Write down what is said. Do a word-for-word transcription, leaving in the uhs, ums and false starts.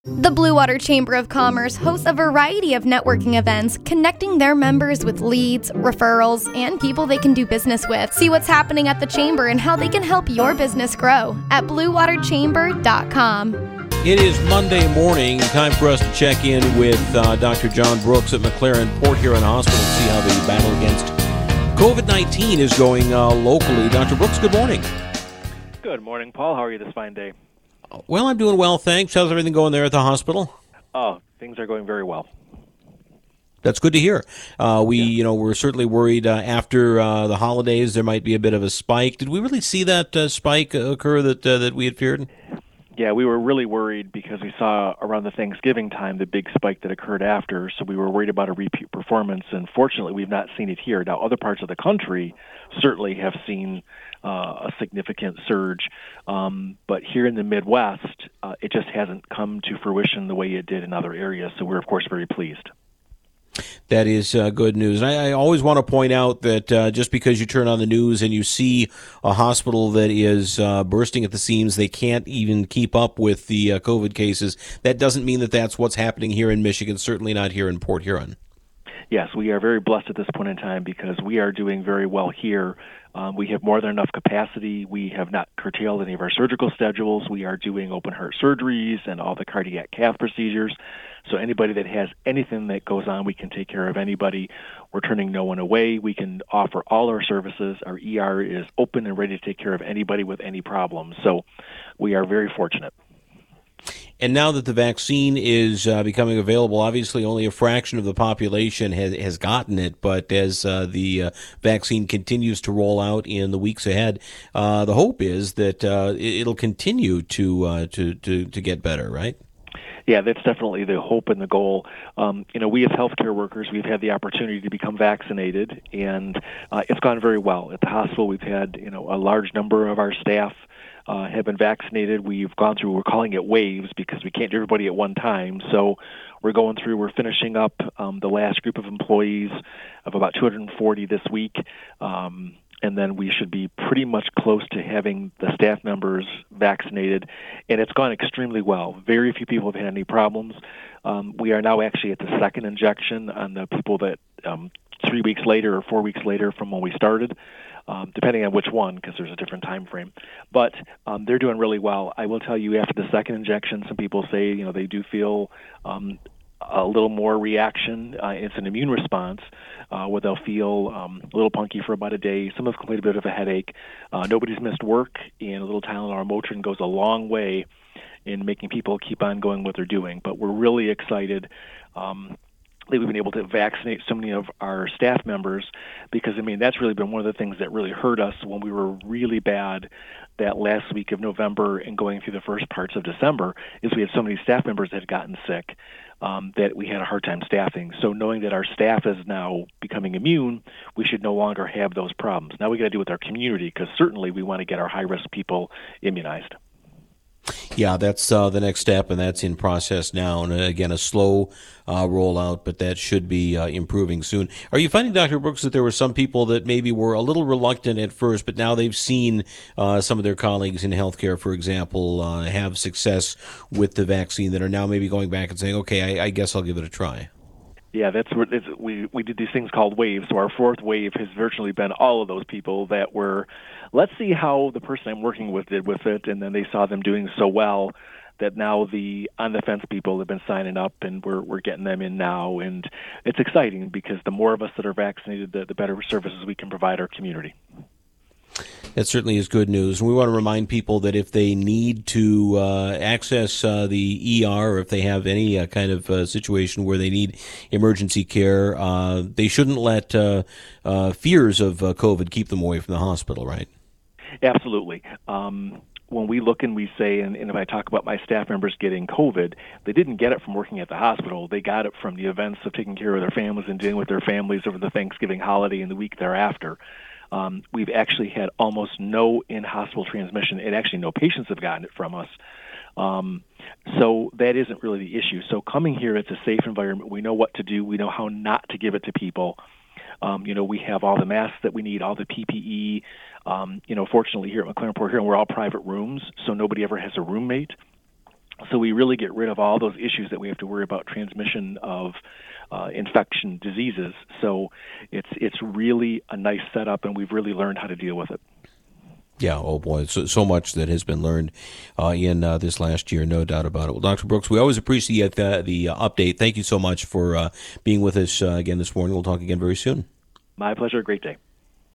The Blue Water Chamber of Commerce hosts a variety of networking events, connecting their members with leads, referrals, and people they can do business with. See what's happening at the Chamber and how they can help your business grow at blue water chamber dot com. It is Monday morning, time for us to check in with uh, Doctor John Brooks at McLaren Port Huron Hospital to see how the battle against covid nineteen is going uh, locally. Doctor Brooks, good morning. Good morning, Paul. How are you this fine day? Well, I'm doing well, thanks. How's everything going there at the hospital? Oh, things are going very well. That's good to hear. Uh, we, yeah. you know, we're certainly worried uh, after uh, the holidays there might be a bit of a spike. Did we really see that uh, spike occur that uh, that we had feared? Yeah, we were really worried because we saw around the Thanksgiving time the big spike that occurred after, so we were worried about a repeat performance, and fortunately we've not seen it here. Now, other parts of the country certainly have seen uh, a significant surge, um, but here in the Midwest, uh, it just hasn't come to fruition the way it did in other areas, so we're, of course, very pleased. That is uh, good news. And I, I always want to point out that uh, just because you turn on the news and you see a hospital that is uh, bursting at the seams, they can't even keep up with the uh, COVID cases, that doesn't mean that that's what's happening here in Michigan, certainly not here in Port Huron. Yes, we are very blessed at this point in time because we are doing very well here. Um, we have more than enough capacity. We have not curtailed any of our surgical schedules. We are doing open heart surgeries and all the cardiac cath procedures. So anybody that has anything that goes on, we can take care of anybody. We're turning no one away. We can offer all our services. Our E R is open and ready to take care of anybody with any problems. So we are very fortunate. And now that the vaccine is uh, becoming available, obviously only a fraction of the population has, has gotten it, but as uh, the uh, vaccine continues to roll out in the weeks ahead, uh, the hope is that uh, it'll continue to, uh, to, to, to get better, right? Yeah, that's definitely the hope and the goal. Um, you know, we as healthcare workers, we've had the opportunity to become vaccinated, and uh, it's gone very well. At the hospital, we've had, you know, a large number of our staff Uh, have been vaccinated. We've gone through, we're calling it waves because we can't do everybody at one time. So we're going through, we're finishing up um, the last group of employees of about two hundred forty this week. Um, and then we should be pretty much close to having the staff members vaccinated. And it's gone extremely well. Very few people have had any problems. Um, we are now actually at the second injection on the people that um, three weeks later or four weeks later from when we started. Um, depending on which one, because there's a different time frame. But um, they're doing really well. I will tell you, after the second injection, some people say, you know, they do feel um, a little more reaction. Uh, it's an immune response uh, where they'll feel um, a little punky for about a day. Some have complained a bit of a headache. Uh, nobody's missed work, and a little Tylenol or Motrin goes a long way in making people keep on going what they're doing. But we're really excited. Um, We've been able to vaccinate so many of our staff members because, I mean, that's really been one of the things that really hurt us when we were really bad that last week of November and going through the first parts of December is we had so many staff members that had gotten sick um, that we had a hard time staffing. So knowing that our staff is now becoming immune, we should no longer have those problems. Now we got to do with our community because certainly we want to get our high-risk people immunized. Yeah, that's uh, the next step, and that's in process now. And uh, again, a slow uh, rollout, but that should be uh, improving soon. Are you finding, Doctor Brooks, that there were some people that maybe were a little reluctant at first, but now they've seen uh, some of their colleagues in healthcare, for example, uh, have success with the vaccine that are now maybe going back and saying, okay, I, I guess I'll give it a try? Yeah, that's what it's, we we did these things called waves. So our fourth wave has virtually been all of those people that were, let's see how the person I'm working with did with it, and then they saw them doing so well that now the on the fence people have been signing up, and we're we're getting them in now, and it's exciting because the more of us that are vaccinated, the, the better services we can provide our community. That certainly is good news. We want to remind people that if they need to uh, access uh, the E R or if they have any uh, kind of uh, situation where they need emergency care, uh, they shouldn't let uh, uh, fears of uh, COVID keep them away from the hospital, right? Absolutely. Um, when we look and we say, and, and if I talk about my staff members getting COVID, they didn't get it from working at the hospital. They got it from the events of taking care of their families and dealing with their families over the Thanksgiving holiday and the week thereafter. Um, we've actually had almost no in-hospital transmission, and actually no patients have gotten it from us. Um, so that isn't really the issue. So coming here, it's a safe environment. We know what to do. We know how not to give it to people. Um, you know, we have all the masks that we need, all the P P E. Um, you know, fortunately here at McLaren Port Huron, we're all private rooms, so nobody ever has a roommate. So we really get rid of all those issues that we have to worry about transmission of uh, infection diseases. So it's it's really a nice setup, and we've really learned how to deal with it. Yeah, oh boy, so, so much that has been learned uh, in uh, this last year, no doubt about it. Well, Doctor Brooks, we always appreciate the, the uh, update. Thank you so much for uh, being with us uh, again this morning. We'll talk again very soon. My pleasure. Great day.